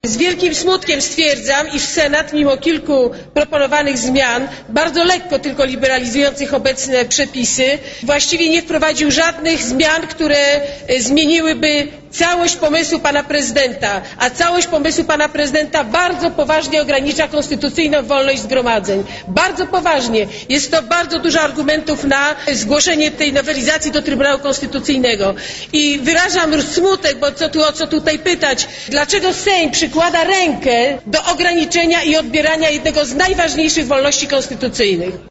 Z wielkim smutkiem stwierdzam, iż Senat mimo kilku proponowanych zmian, bardzo lekko tylko liberalizujących obecne przepisy, właściwie nie wprowadził żadnych zmian, które zmieniłyby całość pomysłu pana prezydenta, a całość pomysłu pana prezydenta bardzo poważnie ogranicza konstytucyjną wolność zgromadzeń. Bardzo poważnie. Jest to bardzo dużo argumentów na zgłoszenie tej nowelizacji do Trybunału Konstytucyjnego. I wyrażam smutek, bo o co tutaj pytać, dlaczego Sejm przykłada rękę do ograniczenia i odbierania jednego z najważniejszych wolności konstytucyjnych.